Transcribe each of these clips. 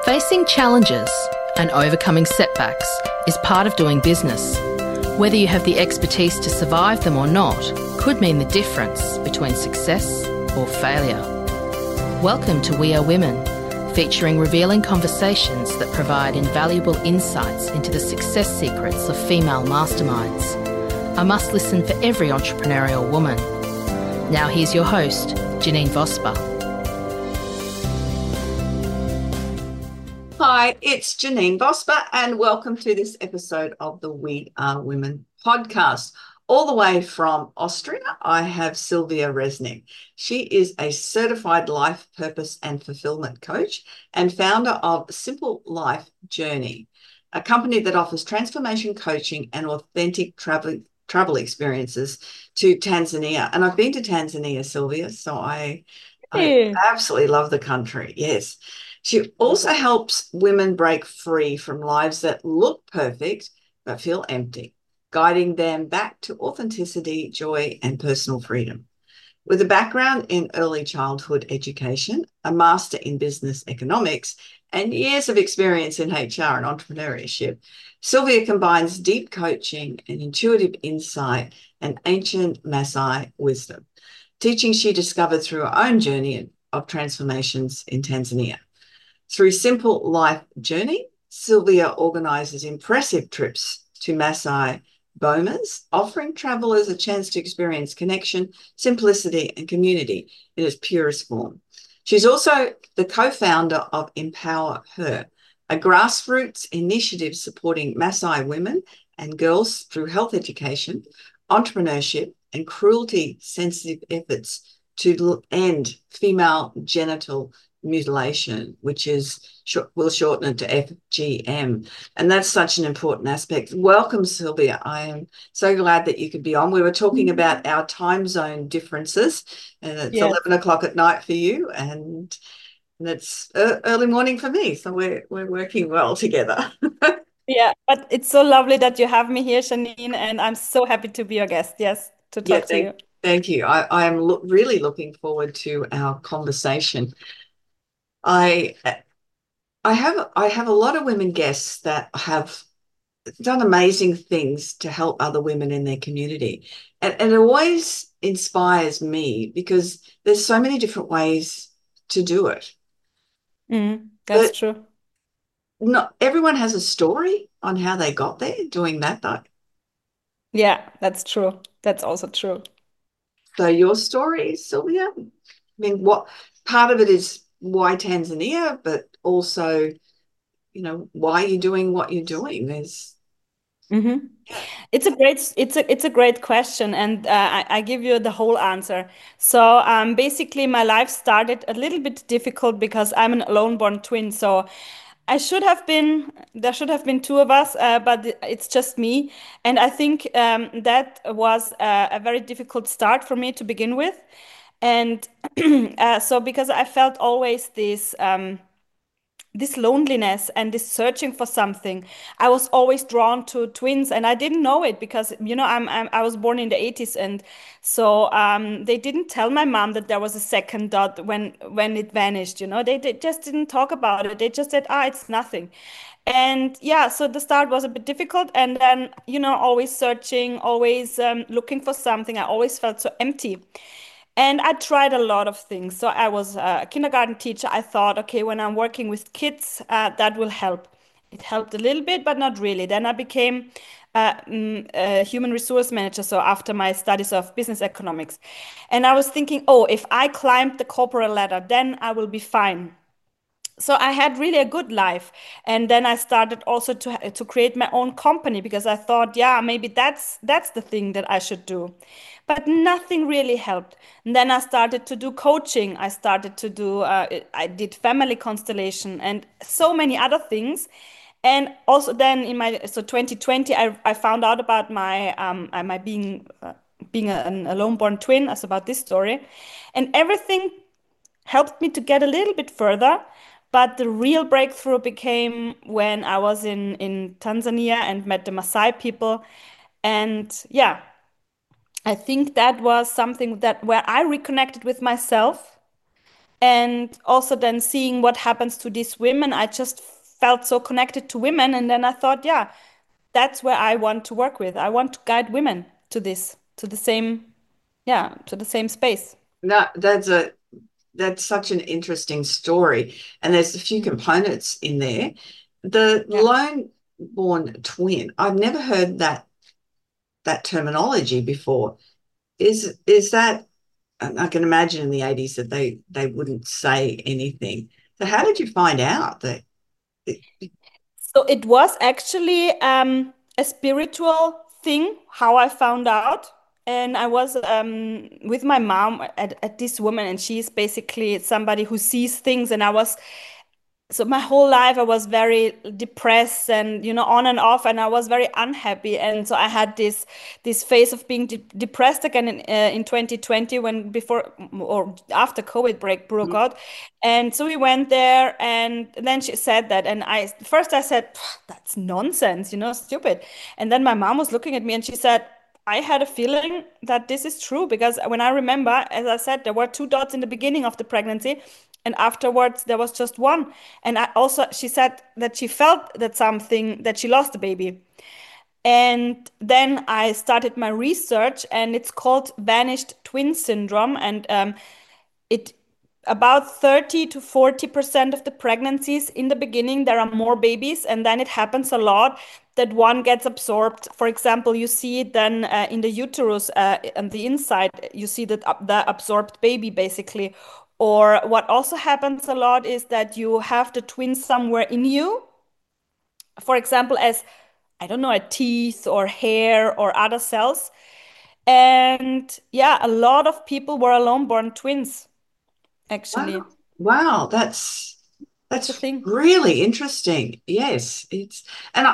Facing challenges and overcoming setbacks is part of doing business. Whether you have the expertise to survive them or not could mean the difference between success or failure. Welcome to We Are Women, featuring revealing conversations that provide invaluable insights into the success secrets of female masterminds. A must listen for every entrepreneurial woman. Now here's your host, Janine Vosper. Hi, it's Janine Vosper, and welcome to this episode of the We Are Women podcast. All the way from Austria, I have Sylvia Resnick. She is a certified life purpose and fulfillment coach and founder of Simple Life Journey, a company that offers transformation coaching and authentic travel experiences to Tanzania. And I've been to Tanzania, Sylvia, so I absolutely love the country. Yes. She also helps women break free from lives that look perfect but feel empty, guiding them back to authenticity, joy, and personal freedom. With a background in early childhood education, a master in business economics, and years of experience in HR and entrepreneurship, Sylvia combines deep coaching and intuitive insight and ancient Maasai wisdom, teaching she discovered through her own journey of transformations in Tanzania. Through Simple Life Journey, Sylvia organises impressive trips to Maasai bomas, offering travellers a chance to experience connection, simplicity, and community in its purest form. She's also the co-founder of Empower Her, a grassroots initiative supporting Maasai women and girls through health education, entrepreneurship, and cruelty-sensitive efforts to end female genital mutilation, which will shorten it to FGM. And that's such an important aspect. Welcome, Sylvia. I am so glad that you could be on. We were talking about our time zone differences, and it's 11 o'clock at night for you, and it's early morning for me. So we're working well together. Yeah, but it's so lovely that you have me here, Janine, and I'm so happy to be your guest. Yes, to talk to you. Thank you. I am really looking forward to our conversation. I have a lot of women guests that have done amazing things to help other women in their community. And it always inspires me because there's so many different ways to do it. That's true. Not everyone has a story on how they got there doing that, though. Yeah, that's true. That's also true. So your story, Sylvia, I mean, what part of it is why Tanzania, but also, why you're doing what you're doing. It's a great question, and I give you the whole answer. So basically, my life started a little bit difficult because I'm an alone-born twin. So there should have been two of us, but it's just me. And I think that was a very difficult start for me to begin with. And so because I felt always this loneliness and this searching for something, I was always drawn to twins, and I didn't know it because I was born in the 80s, and so they didn't tell my mom that there was a second dot when it vanished. They just didn't talk about it. They just said, it's nothing. And yeah, so the start was a bit difficult, and then always searching, always looking for something. I always felt so empty. And I tried a lot of things. So I was a kindergarten teacher. I thought, okay, when I'm working with kids, that will help. It helped a little bit, but not really. Then I became a human resource manager. So after my studies of business economics, and I was thinking, if I climbed the corporate ladder, then I will be fine. So I had really a good life, and then I started also to create my own company because I thought, yeah, maybe that's the thing that I should do, but nothing really helped. And then I started to do coaching. I started to do I did family constellation and so many other things. And also then in my 2020, I found out about my being an alone born twin, as about this story, and everything helped me to get a little bit further. But the real breakthrough became when I was in Tanzania and met the Maasai people. And yeah, I think that was something that where I reconnected with myself And also then seeing what happens to these women, I just felt so connected to women. And then I thought, yeah, that's where I want to work with. I want to guide women to this, to the same, yeah, to the same space. No, that's such an interesting story. And there's a few components in there. The Yeah. lone born twin, I've never heard that terminology before. Is that I can imagine in the 80s that they wouldn't say anything. So how did you find out that So it was actually a spiritual thing, how I found out. And I was with my mom at this woman, and she's basically somebody who sees things. And I was so my whole life I was very depressed and on and off, and I was very unhappy, and so I had this phase of being depressed again in 2020, when before or after COVID break broke out. And so we went there, and then she said that, and I said, that's nonsense, stupid. And then my mom was looking at me and she said, I had a feeling that this is true, because when I remember, as I said, there were two dots in the beginning of the pregnancy, and afterwards there was just one. And she said that she felt that she lost the baby. And then I started my research, and it's called vanished twin syndrome. And it about 30 to 40% of the pregnancies in the beginning, there are more babies, and then it happens a lot that one gets absorbed. For example, you see it then in the uterus, on the inside, you see that the absorbed baby basically. Or what also happens a lot is that you have the twin somewhere in you, for example, as I don't know, a teeth or hair or other cells. And yeah, a lot of people were alone born twins, actually. wow, wow, It's a that's thing. really interesting. Yes, it's and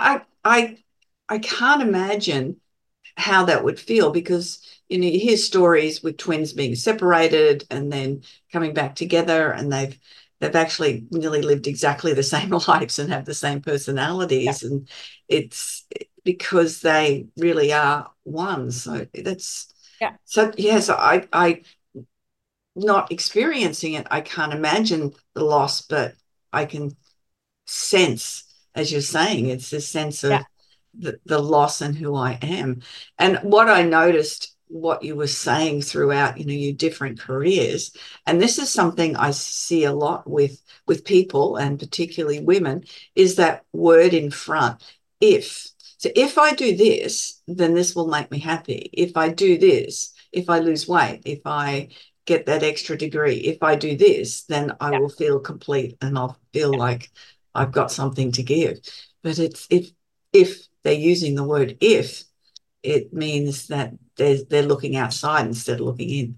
I can't imagine how that would feel because you hear stories with twins being separated and then coming back together and they've actually nearly lived exactly the same lives and have the same Yeah. personalities and it's because they really are one. So that's Yeah. so yes, I not experiencing it, I can't imagine the loss, but I can sense, as you're saying, it's this sense Yeah. of the loss and who I am. And what I noticed, what you were saying throughout, your different careers, and this is something I see a lot with people and particularly women, is that word in front, if. So if I do this, then this will make me happy. If I do this, if I lose weight, if I get that extra degree, if I do this, then I Yeah. will feel complete and I'll feel like I've got something to give. But it's if they're using the word if, it means that they're looking outside instead of looking in.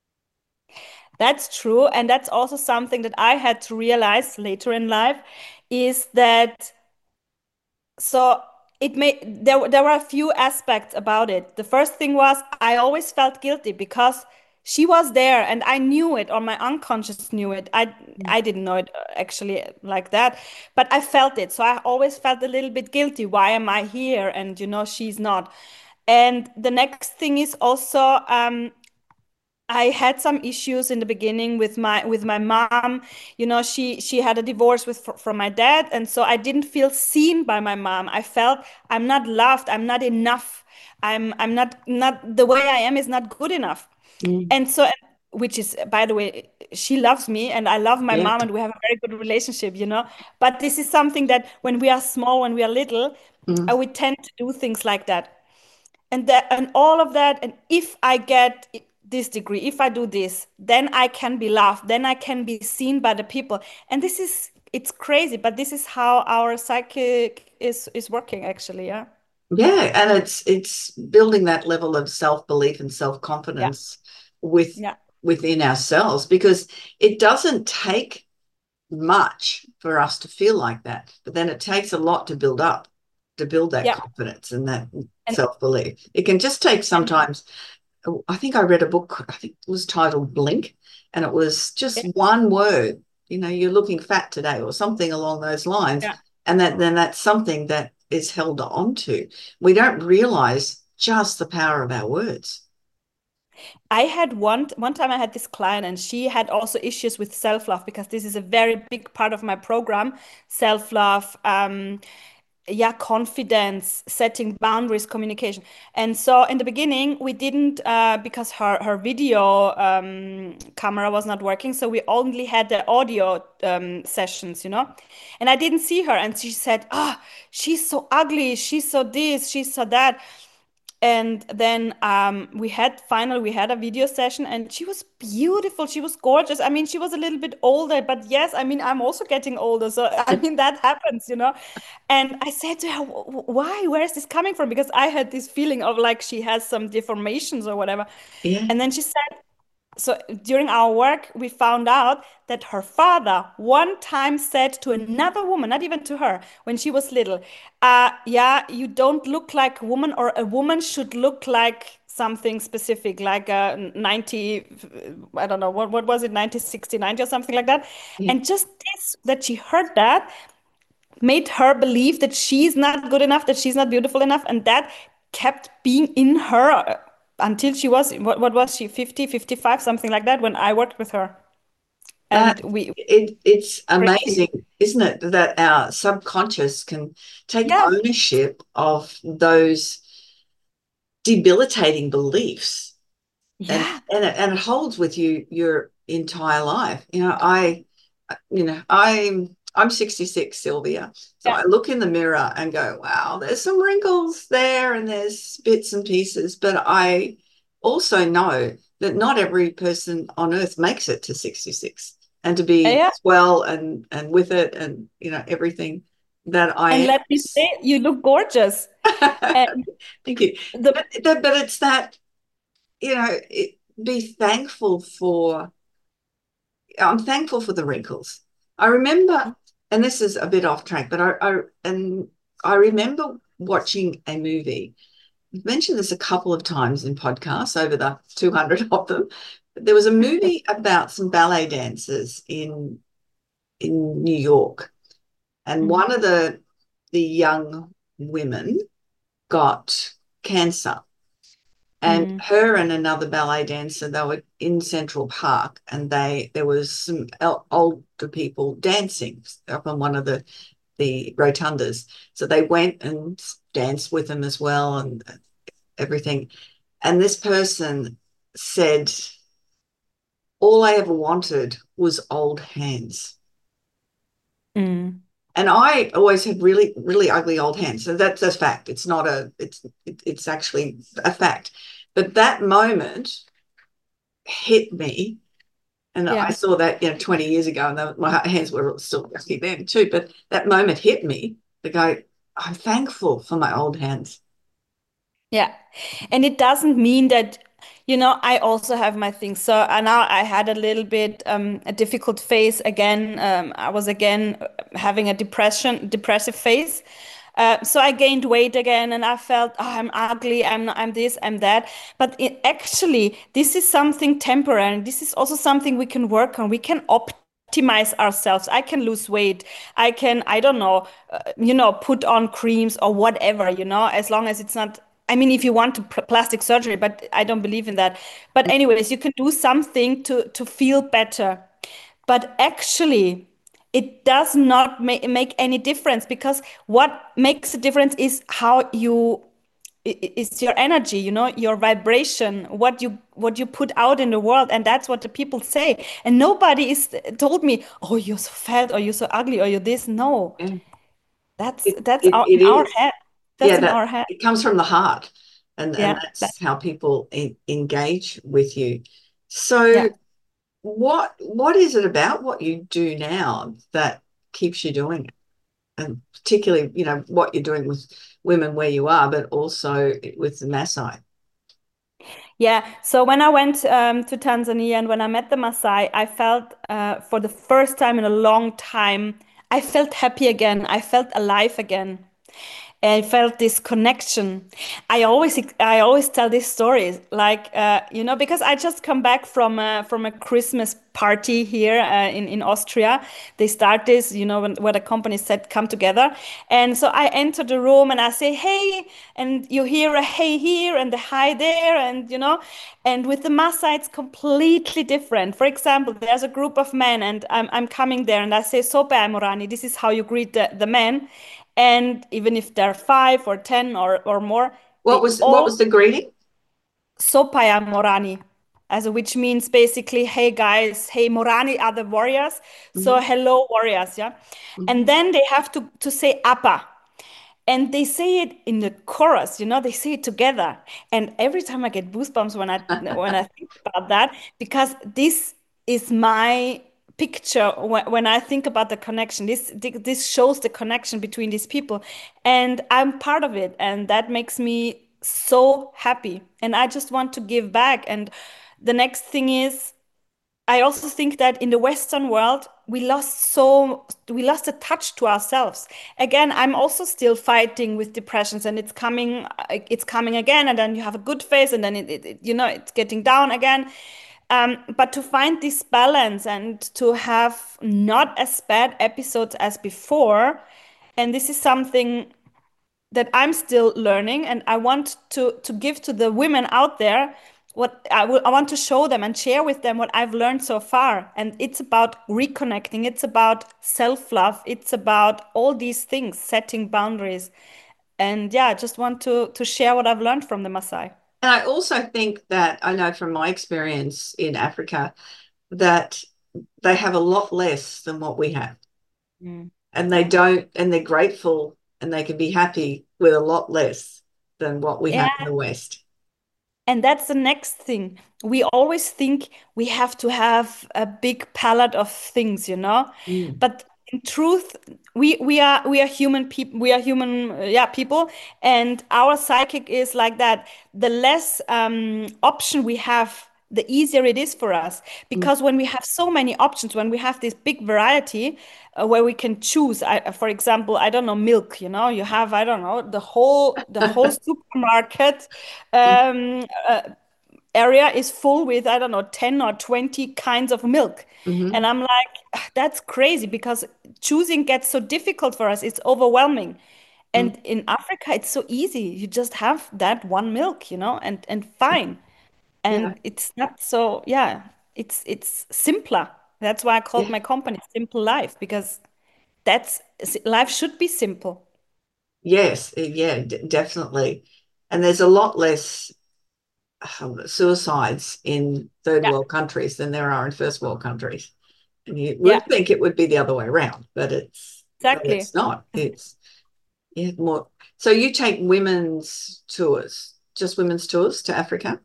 That's true. And that's also something that I had to realize later in life, is that so there were a few aspects about it. The first thing was I always felt guilty because she was there and I knew it, or my unconscious knew it. I didn't know it actually like that, but I felt it. So I always felt a little bit guilty. Why am I here? And she's not. And the next thing is also I had some issues in the beginning with my mom. She had a divorce from my dad, and so I didn't feel seen by my mom. I felt I'm not loved. I'm not enough. I'm not the way I am is not good enough. Mm. And so, which is, by the way, she loves me and I love my Yeah. mom and we have a very good relationship. But this is something that when we are small, when we are little, Mm. we tend to do things like that, and all of that. And if I get this degree, if I do this, then I can be loved, then I can be seen by the people. And it's crazy, but this is how our psychic is working actually. Yeah. Yeah, and it's building that level of self-belief and Yeah. self-confidence with Yeah. within ourselves because it doesn't take much for us to feel like that, but then it takes a lot to build that Yeah. confidence and that and self-belief. It can just take and sometimes. I think I read a book, I think it was titled Blink, and it was just yeah. one word, you're looking fat today or something along those lines. Yeah. And then that's something that is held on to. We don't realize just the power of our words. I had one time I had this client and she had also issues with self-love because this is a very big part of my program, self-love, yeah, confidence, setting boundaries, communication. And so in the beginning, we didn't because her video camera was not working, so we only had the audio sessions, you know. And I didn't see her, and she said, "Ah, she's so ugly. She's so this. She's so that." And then we had a video session and she was beautiful. She was gorgeous. I mean, she was a little bit older, but yes, I mean, I'm also getting older. So, I mean, that happens, you know. And I said to her, Why? Where is this coming from? Because I had this feeling of like she has some deformations or whatever. Yeah. And then she said, so during our work, we found out that her father one time said to another woman, not even to her, when she was little, yeah, you don't look like a woman, or a woman should look like something specific, like a 90, I don't know, what was it, 90, 60, 90 or something like that. Yeah. And just this, that she heard that, made her believe that she's not good enough, that she's not beautiful enough. And that kept being in her until she was, what was she, 50, 55, something like that, when I worked with her. That And we, it's crazy. amazing, isn't it, that our subconscious can take Yeah, ownership of those debilitating beliefs, and yeah, and it holds with you your entire life. I'm 66, Sylvia. So yeah. I look in the mirror and go, wow, there's some wrinkles there and there's bits and pieces. But I also know that not every person on earth makes it to 66 and to be Yeah. as well and with it and everything that And I let me say, you look gorgeous. am. And Thank you. the, But it's that, be thankful for I'm thankful for the wrinkles. I remember, and this is a bit off track, but I remember watching a movie. I've mentioned this a couple of times in podcasts over the 200 of them. But there was a movie about some ballet dancers in New York, and Mhm. one of the young women got cancer. And Mm, her and another ballet dancer, they were in Central Park, and there was some older people dancing up on one of the rotundas. So they went and danced with them as well, and everything. And this person said, "All I ever wanted was old hands." mm. And I always had really, really ugly old hands. So that's a fact. It's not it's actually a fact. But that moment hit me. And I Yeah. saw that, 20 years ago, and my hands were still rusty then too. But that moment hit me to go, I'm thankful for my old hands. Yeah. And it doesn't mean that, I also have my things. So now I had a little bit a difficult phase again. I was again having a depressive phase. So I gained weight again, and I felt, oh, I'm ugly, I'm this, I'm that. But actually, this is something temporary. This is also something we can work on. We can optimize ourselves. I can lose weight. I can, I don't know, put on creams or whatever, as long as it's not. I mean, if you want to plastic surgery, but I don't believe in that. But anyways, you can do something to feel better. But actually, it does not make any difference, because what makes a difference is how you is your energy, your vibration, what you put out in the world. And that's what the people say. And nobody is told me, oh, you're so fat, or you're so ugly, or you're this. No, Yeah, that's it in our is. head. Yeah, That's in that our head. it comes from the heart, and Yeah, that's how people engage with you. So yeah. what is it about what you do now that keeps you doing it? And particularly, what you're doing with women where you are, but also with the Maasai. Yeah, so when I went to Tanzania and when I met the Maasai, I felt for the first time in a long time, I felt happy again. I felt alive again. I felt this connection. I always tell these stories, like because I just come back from a Christmas party here in Austria. They start this, where the company said come together, and so I enter the room and I say hey, and you hear a hey here and a hi there, and and with the Maasai it's completely different. For example, there's a group of men, and I'm coming there, and I say sope Morani. This is how you greet the men. And even if there are 5 or 10 or more, they What all was the greeting? Sopaya Morani, as which means basically, hey guys, hey Morani are the warriors. So Hmm. hello warriors, yeah. And Hmm. then they have to say Appa. And they say it in the chorus, they say it together. And every time I get goosebumps when I think about that, because this is my picture when I think about the connection. This shows the connection between these people, and I'm part of it, and that makes me so happy. And I just want to give back. And the next thing is, I also think that in the Western world, we lost a touch to ourselves. Again, I'm also still fighting with depressions, and it's coming again, and then you have a good phase, and then it's getting down again. But to find this balance and to have not as bad episodes as before, and this is something that I'm still learning, and I want to give to the women out there what I want to show them and share with them what I've learned so far. And it's about reconnecting, it's about self-love, it's about all these things, setting boundaries. And yeah, I just want to share what I've learned from the Maasai. And I also think that I know from my experience in Africa that they have a lot less than what we have. Mm. And they Yeah. don't, and they're grateful and they can be happy with a lot less than what we have in Yeah. the West. And that's the next thing. We always think we have to have a big palette of things. Mm. But in truth, we are human people. We are human, yeah, people, and our psychic is like that. The less option we have, the easier it is for us. Mm. Because when we have so many options, when we have this big variety where we can choose, for example, I don't know, milk. You have, I don't know, the whole supermarket um, uh, area is full with, I don't know, 10 or 20 kinds of milk. Hmm. And I'm like, "Ah, that's crazy because choosing gets so difficult for us. It's overwhelming. Mm. And in Africa, it's so easy. You just have that one milk, and fine. Yeah. And it's not so, yeah, it's simpler. That's why I called Yeah. my company Simple Life, because life should be simple. Yes. Yeah, definitely. And there's a lot less suicides in third Yeah, world countries than there are in first world countries. And you yeah, would think it would be the other way around, but exactly. it's not. It's yeah, more. So you take women's tours, just women's tours to Africa?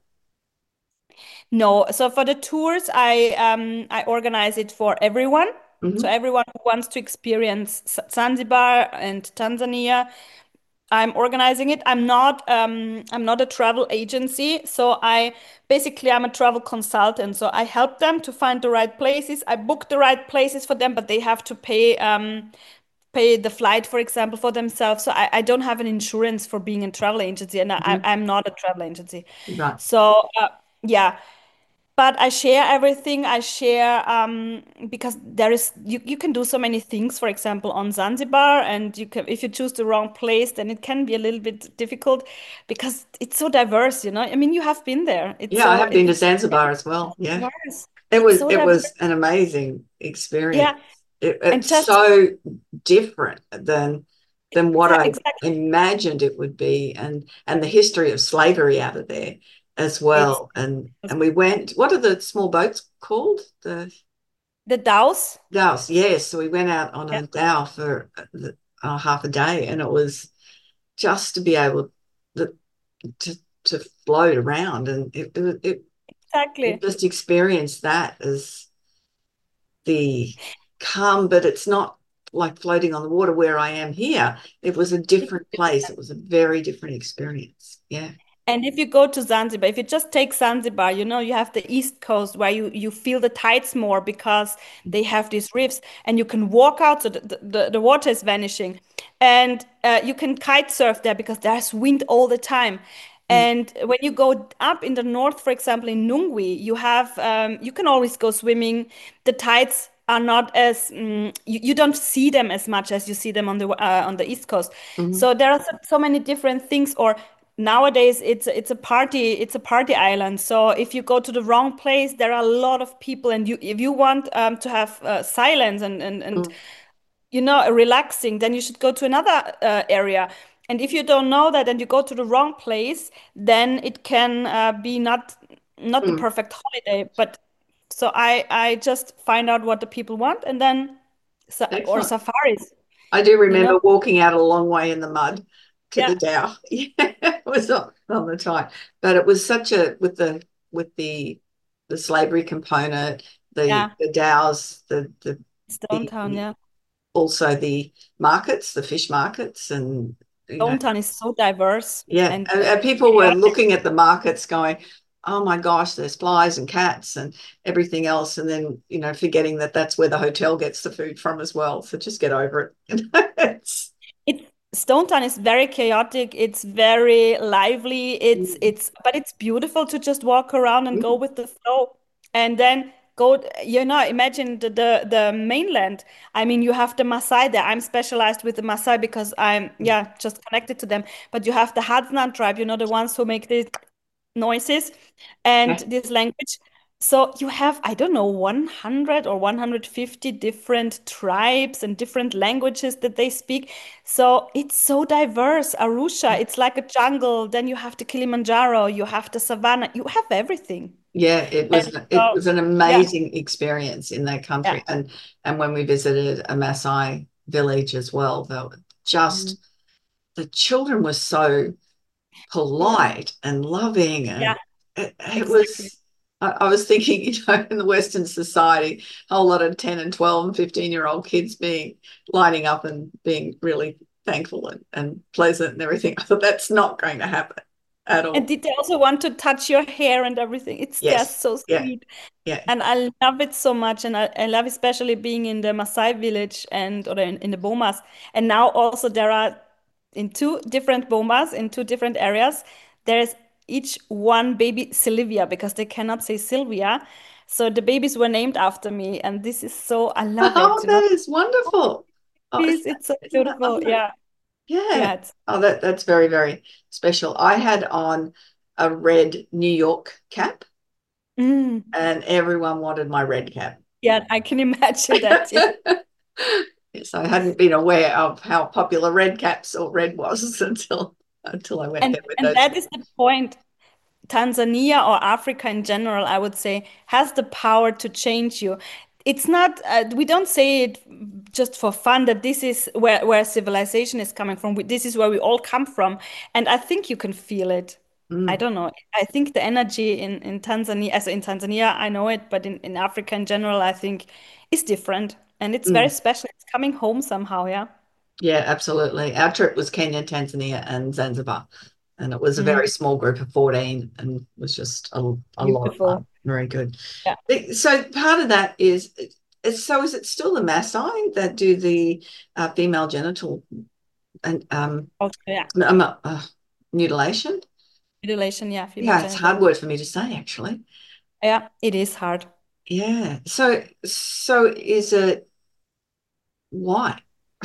No, so for the tours, I organize it for everyone. So Hmm. everyone who wants to experience Zanzibar and Tanzania, I'm organizing it. I'm not a travel agency, so I'm a travel consultant. So I help them to find the right places. I book the right places for them, but they have to pay the flight, for example, for themselves. So I don't have an insurance for being a travel agency, and Hmm. I'm not a travel agency. Right. So yeah, but I share everything. I share because you can do so many things. For example, on Zanzibar, and you can, if you choose the wrong place, then it can be a little bit difficult because it's so diverse. I mean, you have been there. It's Yeah, I so have been to it's Zanzibar as well. Yeah. diverse. It It's was so it diverse. was an amazing experience. Yeah, and It's just so different than what I exactly. imagined it would be, and the history of slavery out of there as It's well. And we went. What are the small boats called? The the DAOs. dhows. Yes, so we went out on Yeah, a dhow for half a day, and it was just to be able to to, to float around, and it exactly. just experienced that as the calm, but it's not like floating on the water where I am here. It was a different place. It was a very different experience. Yeah. And if you go to Zanzibar, if you just take Zanzibar, you have the East Coast where you feel the tides more because they have these reefs and you can walk out, so the water is vanishing. And you can kite surf there because there's wind all the time. Mm, And when you go up in the north, for example, in Nungwi, you can always go swimming. The tides are not as you don't see them as much as you see them on the East Coast. mhm, So there are so many different things. Or nowadays, it's a party island. So if you go to the wrong place, there are a lot of people, and if you want to have silence and mm, relaxing, then you should go to another area. And if you don't know that and you go to the wrong place, then it can be not the mm. perfect holiday. But so I just find out what the people want, and then or Excellent. safaris, I do you know? remember walking out a long way in the mud to Yeah, the Dow. Yeah, it was on the time, but it was such a with the slavery component, yeah. the Dows, Stone Town, the yeah. also the markets, the fish markets, and you know, Stone Town is so diverse yeah, and and people were chaotic. looking at the markets, going, "Oh my gosh, there's flies and cats and everything else," and then forgetting that that's where the hotel gets the food from as well. So just get over it. It's, It Stone Town is very chaotic. It's very lively. But it's beautiful to just walk around and go mm, with the flow. And then imagine the mainland. I mean, you have the Maasai there. I'm specialized with the Maasai because I'm, yeah, just connected to them. But you have the Hadsland tribe, the ones who make the noises and yeah, this language. So you have, I don't know, 100 or 150 different tribes and different languages that they speak. So it's so diverse. Arusha, it's like a jungle. Then you have the Kilimanjaro, you have the savannah, you have everything. yeah, And it so, was an yeah, amazing experience in that yeah. country, and when we visited a Maasai village as well, they were Mhm. just the children were so Yeah, polite and loving, yeah, and it exactly. was. I was thinking, in the Western society, a whole lot of 10 and 12 and 15-year-old kids being lining up and being really thankful and pleasant and everything. I thought that's not going to happen at And all. did they also want to touch your hair and everything? They're Yes. so Yeah. sweet. Yeah. And I love it so much. And I love especially being in the Maasai village or in the Bomas. And now also there are in two different Bomas, in two different areas, there is each one baby Sylvia because they cannot say Sylvia. So the babies were named after me. And this is so, I love Oh, it. that is wonderful. Oh, It's so isn't that beautiful. lovely? Yeah. Yeah. Yeah. It's, Oh, that's very, very special. I had on a red New York cap, mm, and everyone wanted my red cap. yeah, I can imagine that. Yeah. Yes, I hadn't been aware of how popular red caps or red was until I went And there with and those. that is the point. Tanzania or Africa in general, I would say, has the power to change you. It's not, we don't say it just for fun that this is where civilization is coming from. This is where we all come from. And I think you can feel it. I Mm, don't know. I think the energy in Tanzania, as in Tanzania, I know it, but in Africa in general, I think is different. And it's very mm. special. It's coming home somehow, yeah. Yeah, absolutely. Our trip was Kenya, Tanzania, and Zanzibar, and it was a Mm, very small group of 14 and was just a lot of beautiful. fun. Very good. Yeah. So part of that is it still the Maasai that do the female genital and Also, yeah. mutilation? Mutilation, yeah, female Yeah, it's a genital. hard word for me to say, actually. Yeah, it is hard. Yeah. So is it why?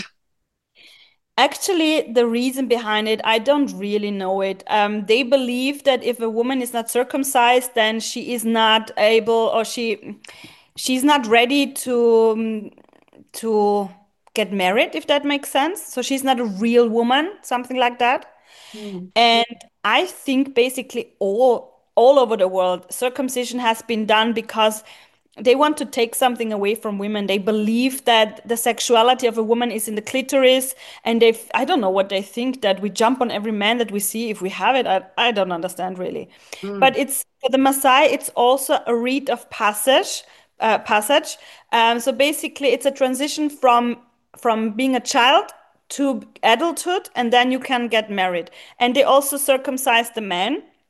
Actually, the reason behind it, I don't really know it. They believe that if a woman is not circumcised, then she is not able, or she's not ready to get married, if that makes sense. So she's not a real woman, something like that. Mm, And I think basically all over the world, circumcision has been done because they want to take something away from women. They believe that the sexuality of a woman is in the clitoris, and I don't know what they think, that we jump on every man that we see if we have it. I don't understand really. mm, But it's for the Maasai, it's also a rite of passage. So basically, it's a transition from being a child to adulthood, and then you can get married. And they also circumcise the man.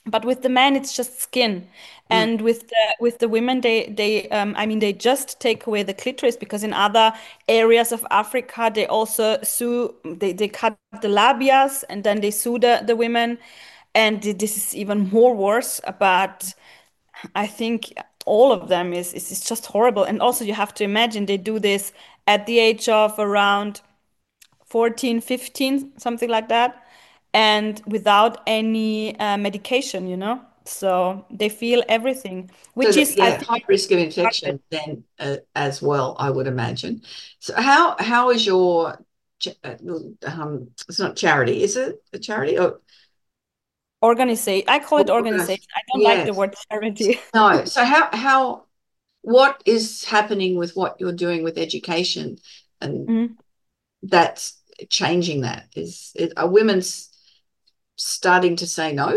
But with the men, it's just skin. Mm. And with the women, I mean, they just take away the clitoris, because in other areas of Africa, they also sew, they cut the labias, and then they sue the women. And this is even more worse. But I think all of them is just horrible. And also, you have to imagine they do this at the age of around 14, 15, something like that, and without any medication, you know? So they feel everything, So which that, is, I yeah, think, high risk of infection then as well, I would imagine. So how is your it's not charity, is it a charity or organization. I call it organization? organization. I don't like the Yes. word charity. No. So how what is happening with what you're doing with education and Mhm. that's changing that? Are women's starting to say no?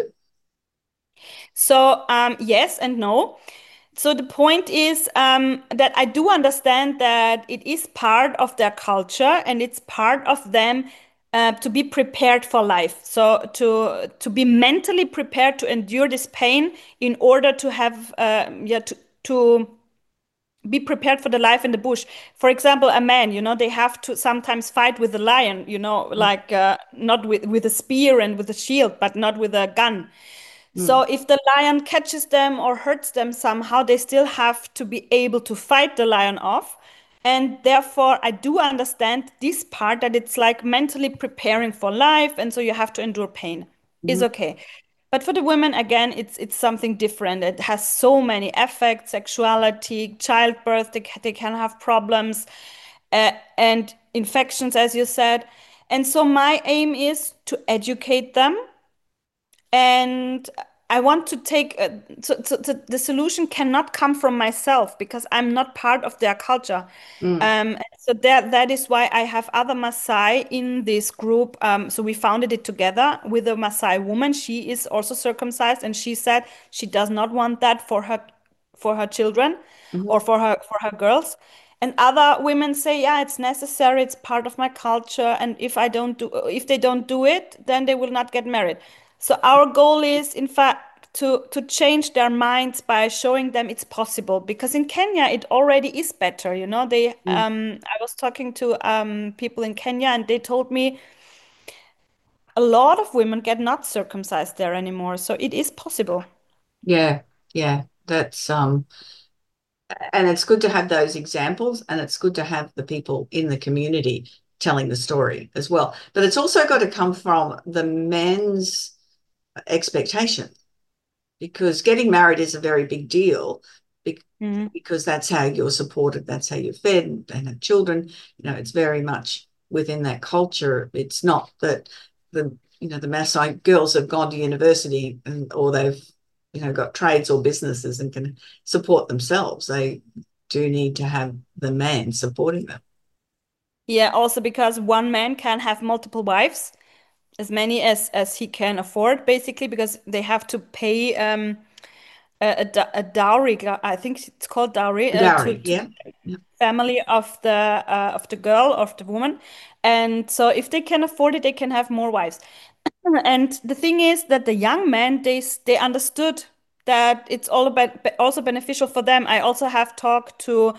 So, yes and no. So the point is that I do understand that it is part of their culture, and it's part of them to be prepared for life. So to be mentally prepared to endure this pain in order to have to be prepared for the life in the bush. For example, a man, they have to sometimes fight with a lion, like not with a spear and with a shield, but not with a gun. So Mm, if the lion catches them or hurts them somehow, they still have to be able to fight the lion off. And therefore, I do understand this part, that it's like mentally preparing for life, and so you have to endure pain. Is mm, okay. But for the women, again, it's something different. It has so many effects: sexuality, childbirth. They can have problems, and infections, as you said. And so my aim is to educate them, and I want to take the solution cannot come from myself, because I'm not part of their culture. mm, So that is why I have other Maasai in this group. So we founded it together with a Maasai woman. She is also circumcised, and she said she does not want that for her children, mhm. or for her girls. And other women say, yeah, it's necessary, it's part of my culture, and if they don't do it, then they will not get married. So our goal is, in fact, to change their minds by showing them it's possible. Because in Kenya, it already is better. Mm. I was talking to people in Kenya, and they told me a lot of women get not circumcised there anymore. So it is possible. Yeah, yeah, that's and it's good to have those examples, and it's good to have the people in the community telling the story as well. But it's also got to come from the men's expectation, because getting married is a very big deal Mhm. because that's how you're supported, that's how you're fed and have children. It's very much within that culture. It's not that the Maasai girls have gone to university or they've got trades or businesses and can support themselves. They do need to have the man supporting them. Yeah, also because one man can have multiple wives, as many as he can afford, basically, because they have to pay a dowry. I think it's called dowry, Dowry, to yeah. the Yeah. family of the girl, of the woman. And so if they can afford it, they can have more wives. And the thing is that the young men, they understood that it's all about also beneficial for them. I also have talked to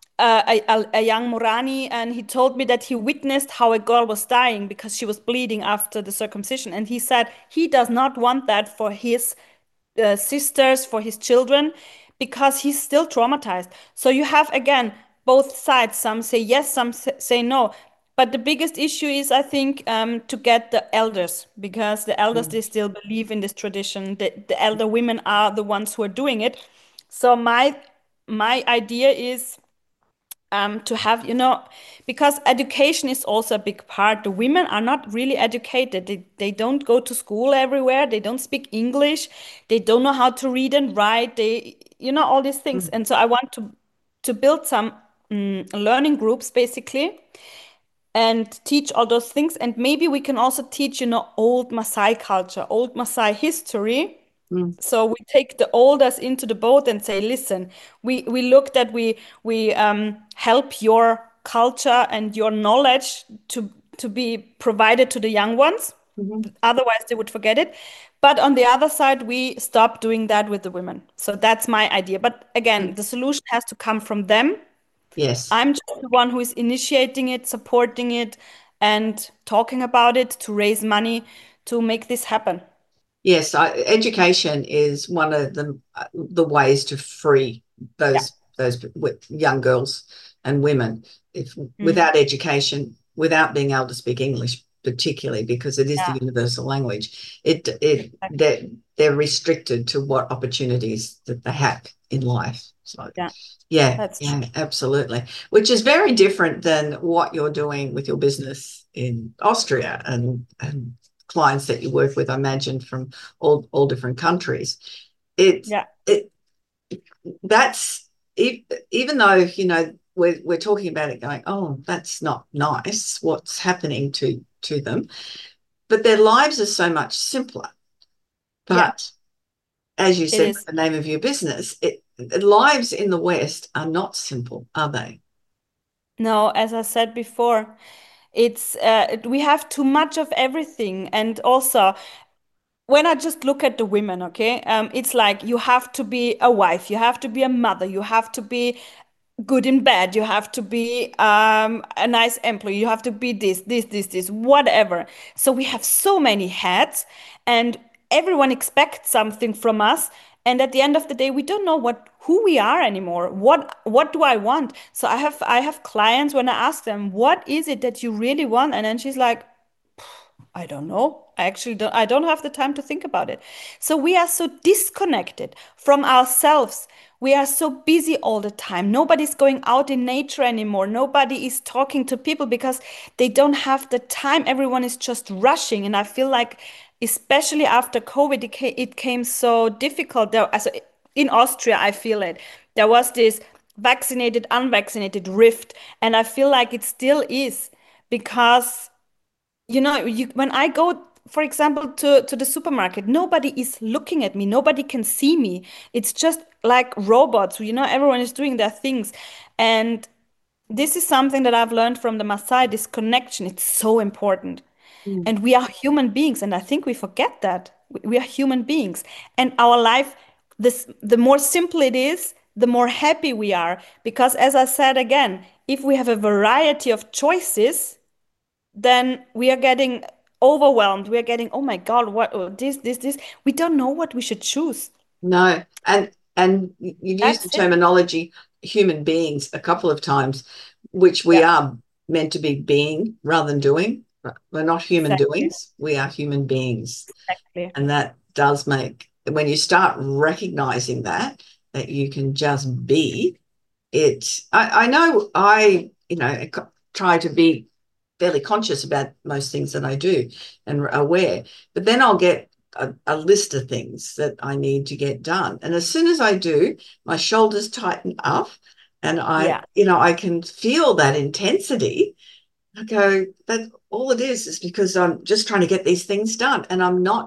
a young Morani, and he told me that he witnessed how a girl was dying because she was bleeding after the circumcision. And he said he does not want that for his sisters, for his children, because he's still traumatized. So you have, again, both sides. Some say yes, some say no. But the biggest issue is, I think, to get the elders, because the elders, Mm. they still believe in this tradition. The elder women are the ones who are doing it. So my idea is to have, because education is also a big part. The women are not really educated. They don't go to school everywhere. They don't speak English. They don't know how to read and write. All these things. Mm. And so I want to build some learning groups, basically, and teach all those things. And maybe we can also teach, old Maasai culture, old Maasai history. Mm. So we take the elders into the boat and say, listen, we look that we help your culture and your knowledge to be provided to the young ones. Mhm. Otherwise, they would forget it. But on the other side, we stop doing that with the women. So that's my idea. But again, the solution has to come from them. Yes. I'm just the one who is initiating it, supporting it, and talking about it to raise money to make this happen. Yes, education is one of the ways to free Yeah. those young girls and women. If Mm. without education, without being able to speak English, particularly because it is the Yeah. universal language, they're restricted to what opportunities that they have in life. So Yeah. yeah, That's true. yeah, absolutely. Which is very different than what you're doing with your business in Austria and clients that you work with, I imagine, from all different countries. It Yeah. it that's even though we're talking about it going, oh, that's not nice, what's happening to them, but their lives are so much simpler. Yeah. But as you It said, with is. the name of your business, lives in the West are not simple, are they? No, as I said before, it's we have too much of everything. And also, when I just look at the women, okay, it's like you have to be a wife, you have to be a mother, you have to be good in bed, you have to be a nice employee, you have to be this, whatever. So we have so many hats, and everyone expects something from us. And at the end of the day, we don't know who we are anymore. What do I want? So I have clients when I ask them, what is it that you really want? And then she's like, I don't know. I don't have the time to think about it. So we are so disconnected from ourselves. We are so busy all the time. Nobody's going out in nature anymore. Nobody is talking to people because they don't have the time. Everyone is just rushing. And I feel like, especially after COVID, it came so difficult. In Austria, I feel it. There was this vaccinated, unvaccinated rift. And I feel like it still is because when I go, for example, to the supermarket, nobody is looking at me, nobody can see me. It's just like robots, everyone is doing their things. And this is something that I've learned from the Maasai, this connection. It's so important. Mm. And we are human beings, and I think we forget that. We are human beings. And our life, the more simple it is, the more happy we are. Because as I said again, if we have a variety of choices, then we are getting overwhelmed. We are getting, oh my God, what this. We don't know what we should choose. No, and you've used the That's it. terminology human beings a couple of times, which we Yeah, are meant to be being rather than doing. We're not human exactly. doings, we are human beings. Exactly. And that does make, when you start recognizing that you can just be it. I know try to be fairly conscious about most things that I do and aware, but then I'll get a list of things that I need to get done. And as soon as I do, my shoulders tighten up and Yeah. I can feel that intensity. I go, that all it is because I'm just trying to get these things done and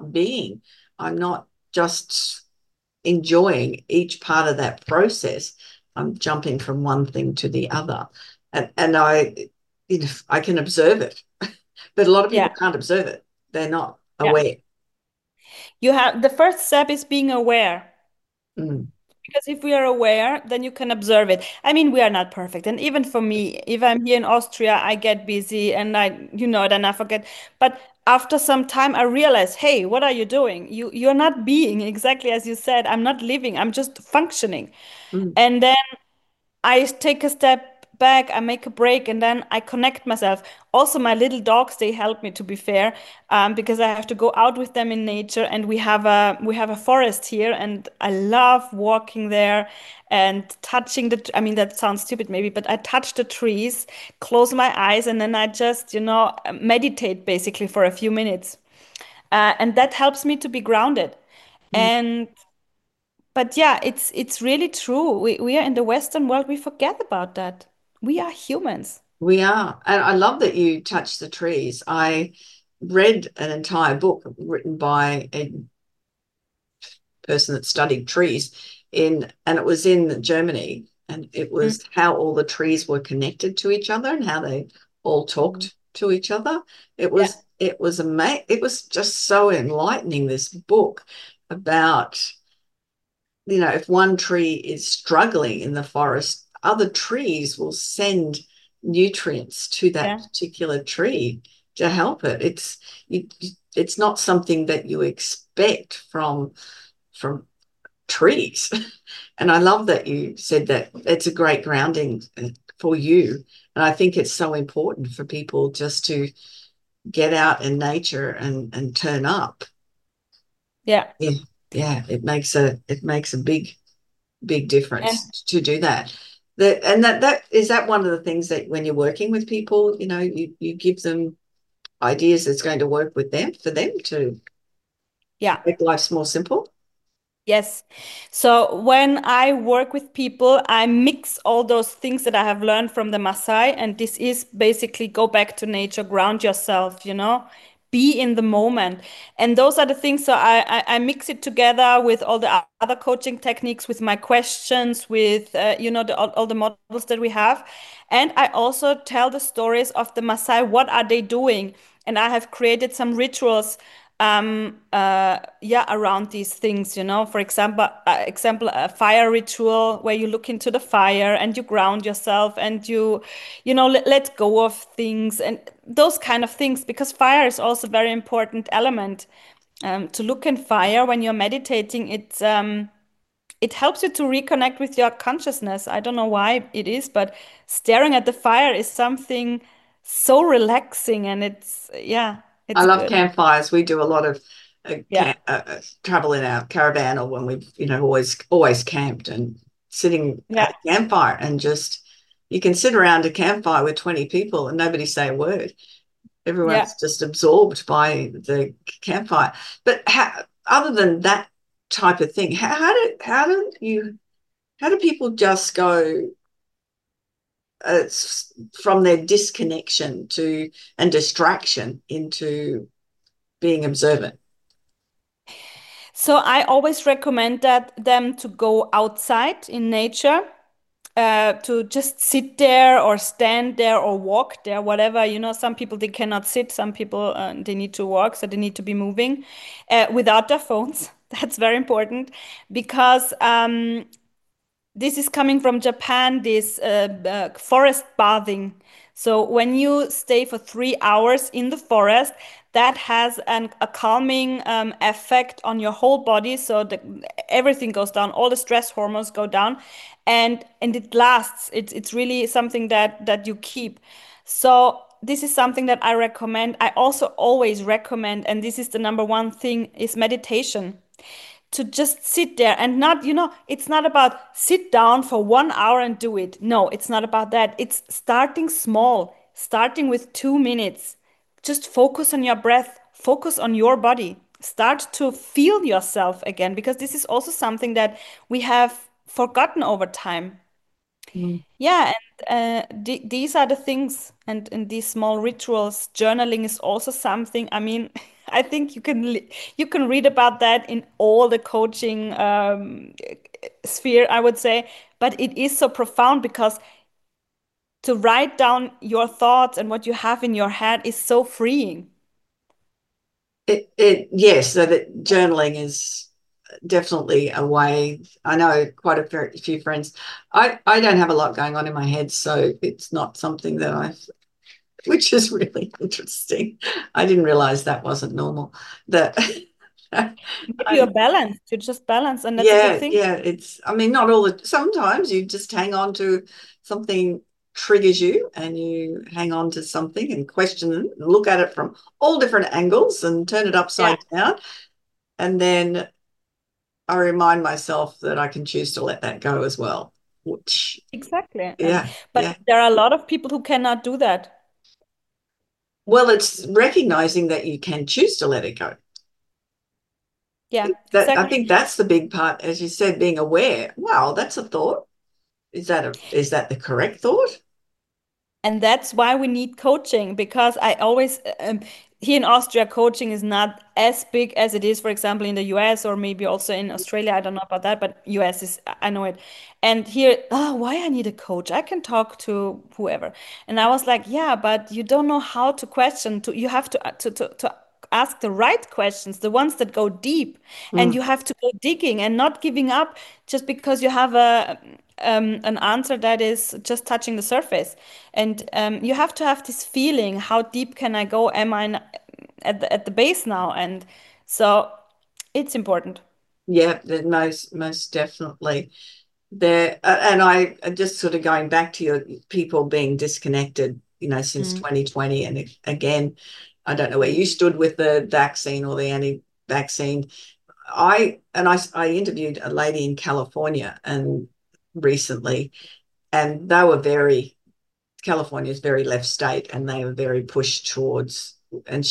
I'm not just enjoying each part of that process. I'm jumping from one thing to the other. And I can observe it, but a lot of Yeah. people can't observe it. They're not Yeah. aware. You have the first step is being aware. Mm, Because if we are aware, then you can observe it. I mean, we are not perfect. And even for me, if I'm here in Austria, I get busy and then I forget. But after some time, I realize, hey, what are you doing? You're not being exactly as you said. I'm not living. I'm just functioning. mm, And then I take a step back, I make a break, and then I connect myself. Also, my little dogs, they help me, to be fair, because I have to go out with them in nature, and we have a forest here, and I love walking there and touching I mean, that sounds stupid maybe, but I touch the trees, close my eyes, and then I just, meditate basically for a few minutes. And that helps me to be grounded. mm. And but yeah, it's really true. We are in the Western world, we forget about that. We are humans. We are. And I love that you touch the trees. I read an entire book written by a person that studied trees and it was in Germany, and it Mm, was how all the trees were connected to each other and how they all mm. talked to each other. Yeah. It was amazing. It was just so enlightening, this book about, if one tree is struggling in the forest, other trees will send nutrients to that Yeah. particular tree to help it. It's not something that you expect from trees. And I love that you said that it's a great grounding for you. And I think it's so important for people just to get out in nature and turn up. Yeah. Yeah, yeah, it makes a big And difference to do that. That is that one of the things that when you're working with people, you give them ideas that's going to work with them for them to yeah. make life more simple. Yes. So when I work with people, I mix all those things that I have learned from the Maasai, and this is basically go back to nature, ground yourself, be in the moment. And those are the things. So I mix it together with all the other coaching techniques, with my questions, with all the models that we have. And I also tell the stories of the Maasai. What are they doing? And I have created some rituals yeah, around these things, for example, a fire ritual where you look into the fire and you ground yourself and let go of things and those kind of things, because fire is also a very important element. To look in fire when you're meditating, it helps you to reconnect with your consciousness. I don't know why it is, but staring at the fire is something so relaxing, and yeah, I it's love good. campfires. We do a lot of Yeah. travel in our caravan, or when we've always camped and sitting Yeah. at a campfire, and just you can sit around a campfire with 20 people and nobody say a word. Yeah. Everyone's just absorbed by the campfire. But other than that type of thing, how do people just go uh, from their disconnection to and distraction into being observant? So I always recommend that them to go outside in nature, to just sit there or stand there or walk there, whatever. Some people they cannot sit, some people they need to walk, so they need to be moving without their phones. That's very important because this is coming from Japan, this forest bathing. So when you stay for 3 hours in the forest, that has a calming effect on your whole body. So everything goes down, all the stress hormones go down, and it lasts. It's really something that you keep. So this is something that I recommend. I also always recommend, and this is the number one thing, is meditation, to just sit there and not, it's not about sit down for 1 hour and do it. No, it's not about that. It's starting small, starting with 2 minutes. Just focus on your breath, focus on your body, start to feel yourself again, because this is also something that we have forgotten over time. Mm. Yeah, and these are the things, and these small rituals. Journaling is also something. I mean, I think you can read about that in all the coaching sphere, I would say, but it is so profound because to write down your thoughts and what you have in your head is so freeing. Yes, so that journaling is definitely a way. I know quite a few friends. I don't have a lot going on in my head, so it's not something that which is really interesting. I didn't realize that wasn't normal. That Maybe you're I, balanced. You're just balanced, and that's a good yeah, thing. yeah. I mean, not all sometimes you just hang on to something triggers you and you hang on to something and question it and look at it from all different angles and turn it Yeah, upside down. And then I remind myself that I can choose to let that go as well, which, exactly. And yeah, but yeah. there are a lot of people who cannot do that. Well, it's recognizing that you can choose to let it go. Yeah, I exactly. think that's the big part, as you said, being aware. Wow, that's a thought. Is that the correct thought? And that's why we need coaching, because I always, here in Austria, coaching is not as big as it is, for example, in the US or maybe also in Australia. I don't know about that, but US is, I know it. And here, oh, why I need a coach? I can talk to whoever. And I was like, yeah, but you don't know how to question. You have to ask the right questions, the ones that go deep, and Mm. you have to go digging and not giving up just because you have an answer that is just touching the surface. And you have to have this feeling, how deep can I go? Am I at the base now? And so it's important. Yeah, most definitely. There and I just sort of going back to your people being disconnected, since Mm. 2020, and again, I don't know where you stood with the vaccine or the anti-vaccine. I interviewed a lady in California and recently, and they were very California is very left state, and they were very pushed towards. And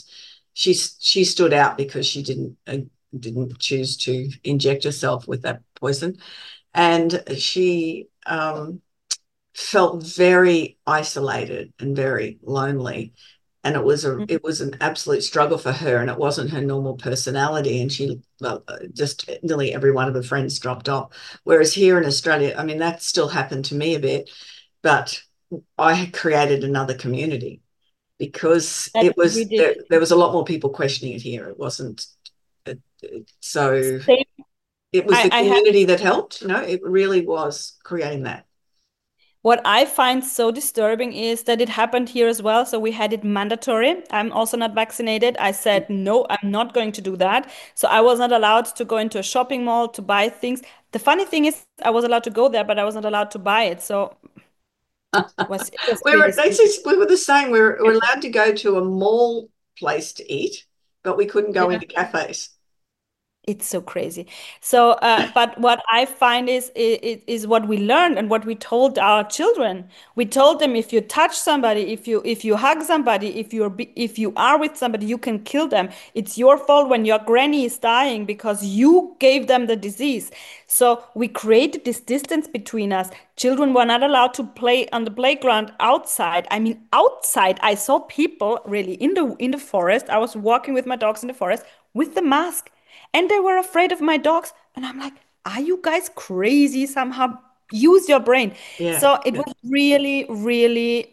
she stood out because she didn't choose to inject herself with that poison, and she felt very isolated and very lonely. And it was an absolute struggle for her, and it wasn't her normal personality. And she, well, just nearly every one of her friends dropped off. Whereas here in Australia, I mean, that still happened to me a bit, but I had created another community because That's what we did. there was a lot more people questioning it here. It wasn't so. Same. It was the I have. community that helped. It really was creating that. What I find so disturbing is that it happened here as well. So we had it mandatory. I'm also not vaccinated. I said, no, I'm not going to do that. So I was not allowed to go into a shopping mall to buy things. The funny thing is, I was allowed to go there, but I was not allowed to buy it. So it was pretty scary. We were the same. We were allowed to go to a mall place to eat, but we couldn't go Yeah. into cafes. It's so crazy. So, but what I find is what we learned and what we told our children. We told them, if you touch somebody, if you hug somebody, if you are with somebody, you can kill them. It's your fault when your granny is dying because you gave them the disease. So we created this distance between us. Children were not allowed to play on the playground outside. I mean, outside, I saw people really in the forest. I was walking with my dogs in the forest with the mask, and they were afraid of my dogs. And I'm like, are you guys crazy somehow? Use your brain. Yeah, So it yeah, was really, really,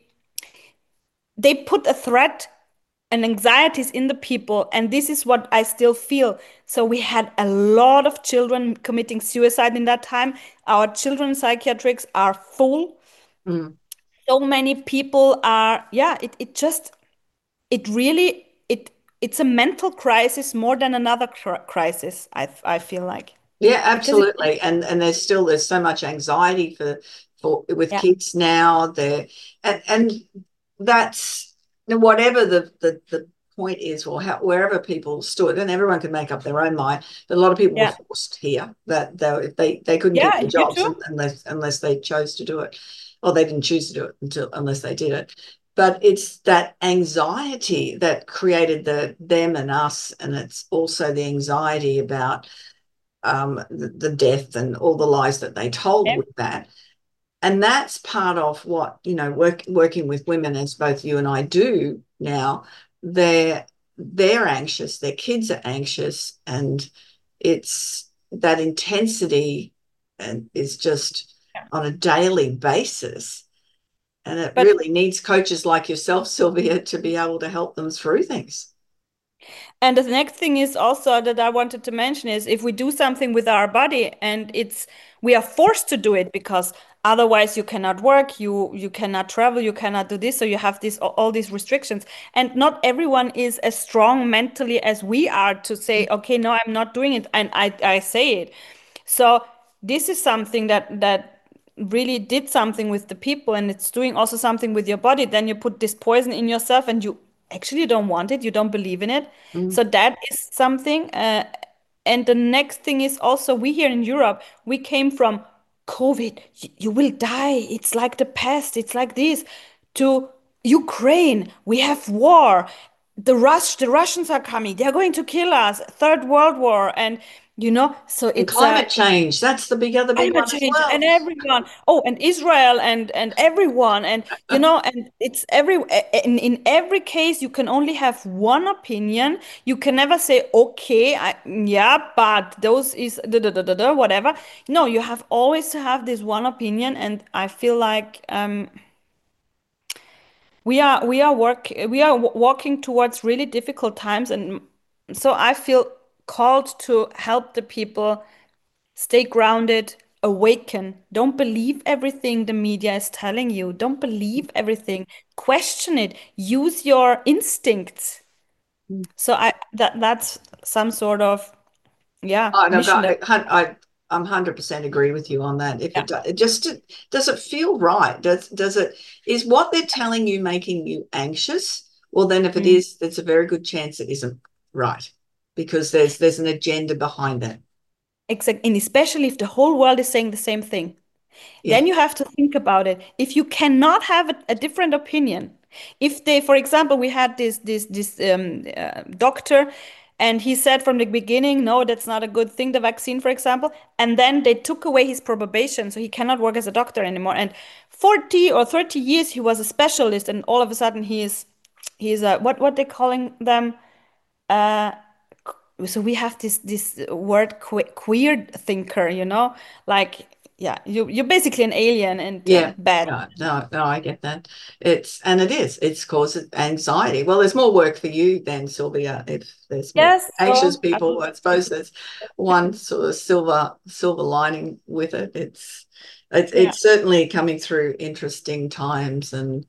they put a threat and anxieties in the people. And this is what I still feel. So we had a lot of children committing suicide in that time. Our children's psychiatrics are full. mm. So many people are, yeah, it just, it really, it's a mental crisis more than another crisis, I feel like. Yeah, Because it, absolutely. And there's so much anxiety for with yeah, kids now. There and that's whatever the point is, or wherever people stood, and everyone can make up their own mind. But a lot of people were yeah, forced here that they couldn't keep yeah, their you jobs too. unless they chose to do it, or they didn't choose to do it unless they did it. But it's that anxiety that created the them and us, and it's also the anxiety about the death and all the lies that they told Yeah. with that. And that's part of what, working with women, as both you and I do now. They're anxious, their kids are anxious, and it's that intensity and is just on a daily basis. And it But really needs coaches like yourself, Sylvia, to be able to help them through things. and the next thing is also that I wanted to mention is, if we do something with our body and we are forced to do it because otherwise you cannot work, you cannot travel, you cannot do this, so you have this all these restrictions. And not everyone is as strong mentally as we are to say, okay, no, I'm not doing it, and I say it. So this is something that really did something with the people, and it's doing also something with your body. Then you put this poison in yourself and you actually don't want it, you don't believe in it. Mm, So that is something. And the next thing is also, we here in Europe, we came from COVID, you will die, it's like the pest, it's like this, to Ukraine, we have war, the Russians are coming, they're going to kill us, Third World War. And So And it's climate change, that's the other big climate one as change and well. everyone, oh, and Israel and everyone, and and it's in every case you can only have one opinion. You can never say, okay, yeah, but those is whatever. No, you have always to have this one opinion, and I feel like walking towards really difficult times, and so I feel called to help the people stay grounded, awaken. Don't believe everything the media is telling you. Don't believe everything. Question it. Use your instincts. So that's some sort of, yeah, Oh, no, mission that. I'm 100% agree with you on that. If Yeah. it just does it feel right? Does it is what they're telling you making you anxious? Well, then if it Mm. is, there's a very good chance it isn't right because there's an agenda behind that. Exactly. And especially if the whole world is saying the same thing. Yeah, Then you have to think about it. If you cannot have a different opinion, if they, for example, we had this doctor, and he said from the beginning, no, that's not a good thing, the vaccine, for example, and then they took away his probation, so he cannot work as a doctor anymore. And 40 or 30 years he was a specialist, and all of a sudden he's a what they calling them? Uh, so we have this word queer thinker, like, yeah, you're basically an alien and yeah. bad. No, no, no, I get that. It's caused anxiety. Well, there's more work for you then, Sylvia. If there's more Yes, anxious so I people, will. I suppose there's one sort of silver lining with it. Yeah. It's certainly coming through interesting times, and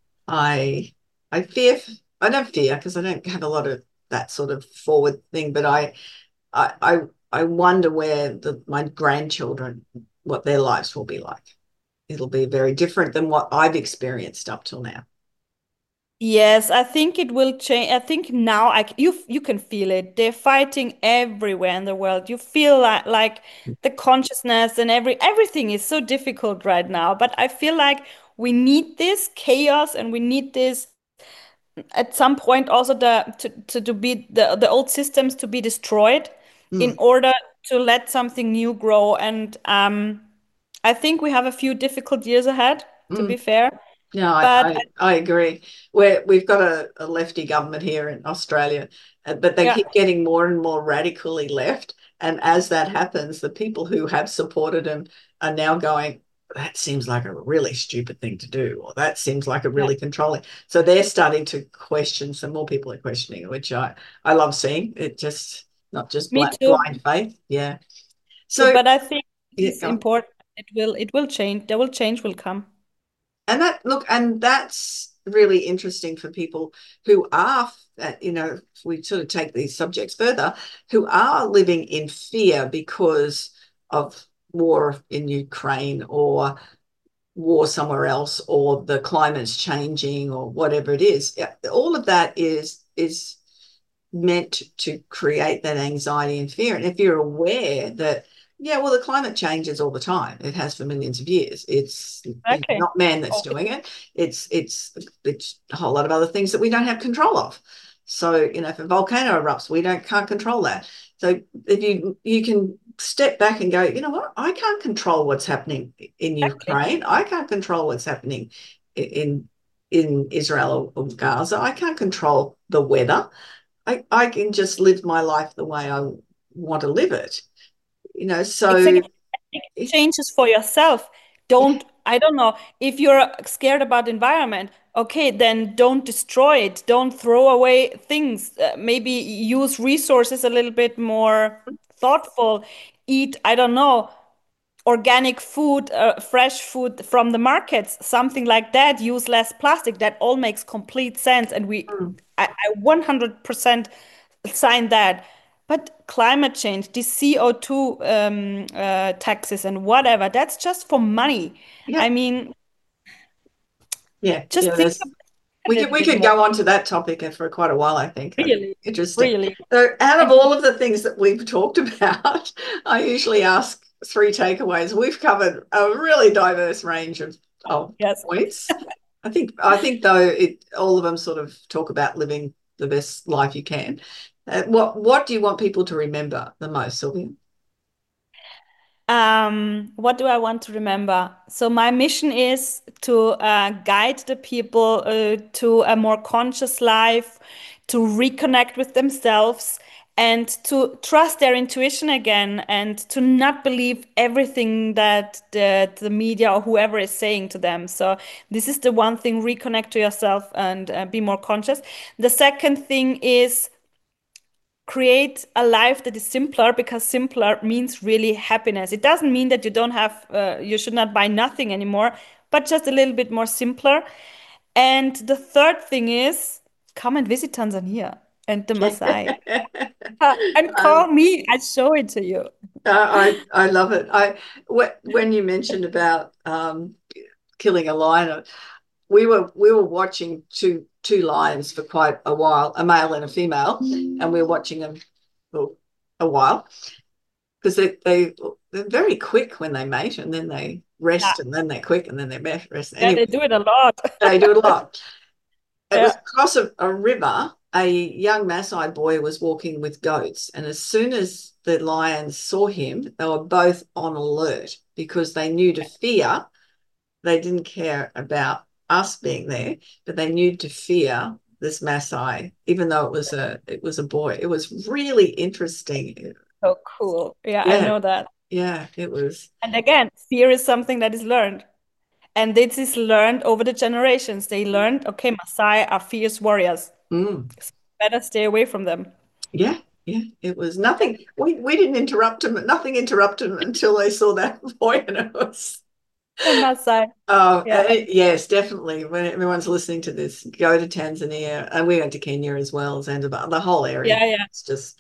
I I fear I don't fear because I don't have a lot of that sort of forward thing, but I I, I wonder where my grandchildren, what their lives will be like. It'll be very different than what I've experienced up till now. Yes, I think it will change. I think now you can feel it. They're fighting everywhere in the world. You feel like the consciousness and everything is so difficult right now. But I feel like we need this chaos, and we need this at some point also to be the old systems to be destroyed in Mm, order to let something new grow. And I think we have a few difficult years ahead, to be mm. fair. No, But I agree. We've got a lefty government here in Australia, but they yeah, keep getting more and more radically left. And as that happens, the people who have supported him are now going, that seems like a really stupid thing to do, or that seems like a yeah, really controlling. So they're starting to question, some more people are questioning, which I love seeing. It just not just me too. blind faith. Yeah. So, So but I think yeah, this is important. It will change. There will change will come. and that's really interesting for people who are, if we sort of take these subjects further, who are living in fear because of war in Ukraine or war somewhere else or the climate's changing or whatever it is. Yeah, all of that is meant to create that anxiety and fear. And if you're aware that, yeah, well, the climate changes all the time. It has for millions of years. It's Okay. not man that's Oh, doing it. It's a whole lot of other things that we don't have control of. So, if a volcano erupts, we don't can't control that. So if you can step back and go, you know what, I can't control what's happening in exactly. Ukraine. I can't control what's happening in Israel or Gaza. I can't control the weather. I can just live my life the way I want to live it. So Exactly. Make changes for yourself. I don't know, if you're scared about the environment, okay, then don't destroy it. Don't throw away things. Maybe use resources a little bit more thoughtful. Eat, I don't know, organic food, fresh food from the markets, something like that. Use less plastic. That all makes complete sense. And I 100% sign that. But climate change, the CO2 taxes and whatever, that's just for money. yeah, I mean, yeah. just think There's about it we a could little we bit could more. go on to that topic for quite a while, I think. Really, Interesting. really. So out of And all of the things that we've talked about, I usually ask three takeaways. We've covered a really diverse range of yes, points. I think though all of them sort of talk about living the best life you can. What do you want people to remember the most, Sylvia? What do I want to remember? So my mission is to guide the people to a more conscious life, to reconnect with themselves, and to trust their intuition again, and to not believe everything that the media or whoever is saying to them. So this is the one thing: reconnect to yourself and be more conscious. The second thing is create a life that is simpler, because simpler means really happiness. It doesn't mean that you don't have, you should not buy nothing anymore, but just a little bit more simpler. And the third thing is come and visit Tanzania and the Maasai. And call me, I show it to you. I love it. When you mentioned about killing a lion, we were watching two lions for quite a while, a male and a female, and we were watching them for a while because they're very quick when they mate, and then they rest, and then they're quick, and then they rest. Yeah, anyway, they do it a lot. they do it a lot. It was Yeah. across a river. A young Maasai boy was walking with goats, and as soon as the lions saw him, they were both on alert because they knew to fear. They didn't care about us being there, but they knew to fear this Maasai, even though it was a boy. It was really interesting. So cool. Yeah, I Yeah, know that. yeah, it was. And again, fear is something that is learned. And this is learned over the generations. They learned, okay, Maasai are fierce warriors. Mm. So better stay away from them. Yeah, yeah. It was nothing. We didn't interrupt them. Nothing interrupted them until they saw that boy, and it was. And Maasai. Oh, Yeah. yes, definitely. When everyone's listening to this, go to Tanzania. And we went to Kenya as well, Zanzibar, the whole area. Yeah, yeah. It's just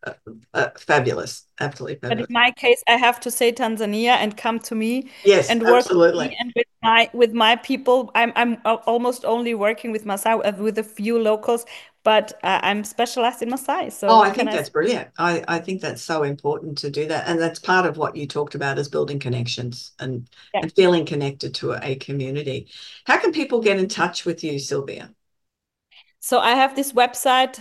fabulous, absolutely But in fabulous. my case, I have to say Tanzania and come to me Yes, and work with absolutely. me and with my people. I'm almost only working with Maasai with a few locals, but I'm specialized in Maasai. So Oh, I what can think I that's say? brilliant. I think that's so important to do that. And that's part of what you talked about is building connections and Yeah. feeling connected to a community. How can people get in touch with you, Sylvia? So I have this website,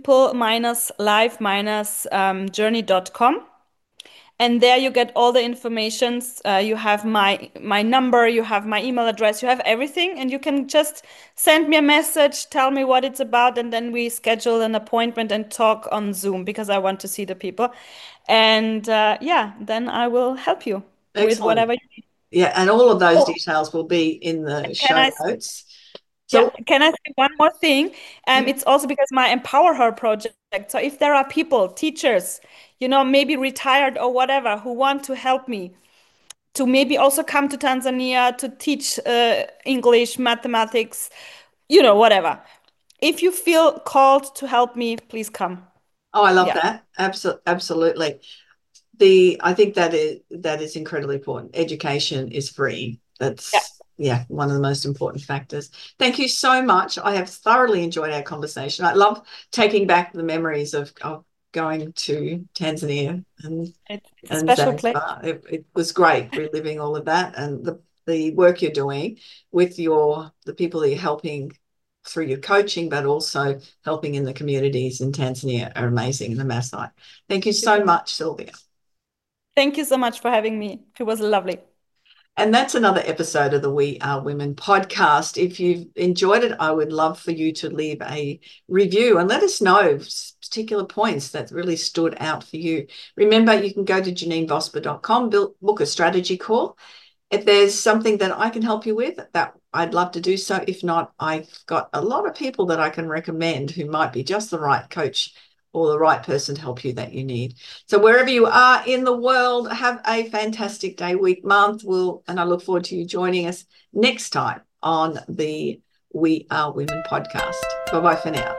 simple-life-journey.com. And there you get all the informations. You have my number, you have my email address, you have everything, and you can just send me a message, tell me what it's about, and then we schedule an appointment and talk on Zoom because I want to see the people. And yeah, then I will help you with Excellent. whatever you need. Yeah, and all of those Oh, details will be in the can show I notes. Yeah, So, can I say one more thing? yeah. It's also because my Empower Her project. So if there are people, teachers, maybe retired or whatever, who want to help me to maybe also come to Tanzania to teach English, mathematics, whatever. If you feel called to help me, please come. Oh, I love Yeah. that. Absolutely. I think that is incredibly important. Education is free. Yeah. That's one of the most important factors. Thank you so much. I have thoroughly enjoyed our conversation. I love taking back the memories of going to Tanzania It's a and special place. Zanzibar. It was great reliving all of that, and the work you're doing with the people that you're helping through your coaching, but also helping in the communities in Tanzania are amazing, the Maasai. Thank you so much, Sylvia. Thank you so much for having me. It was lovely. And that's another episode of the We Are Women podcast. If you've enjoyed it, I would love for you to leave a review and let us know particular points that really stood out for you. Remember, you can go to JanineVosper.com, book a strategy call. If there's something that I can help you with, that I'd love to do so. If not, I've got a lot of people that I can recommend who might be just the right coach or the right person to help you that you need. So wherever you are in the world, have a fantastic day, week, month. And I look forward to you joining us next time on the We Are Women podcast. Bye-bye for now.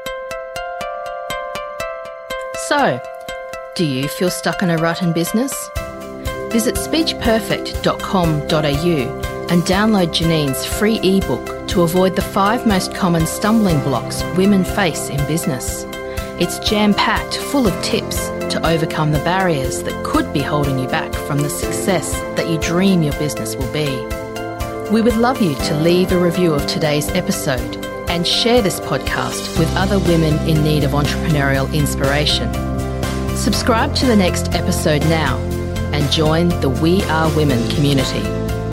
So, do you feel stuck in a rut in business? Visit speechperfect.com.au and download Janine's free ebook to avoid the 5 most common stumbling blocks women face in business. It's jam-packed full of tips to overcome the barriers that could be holding you back from the success that you dream your business will be. We would love you to leave a review of today's episode and share this podcast with other women in need of entrepreneurial inspiration. Subscribe to the next episode now and join the We Are Women community.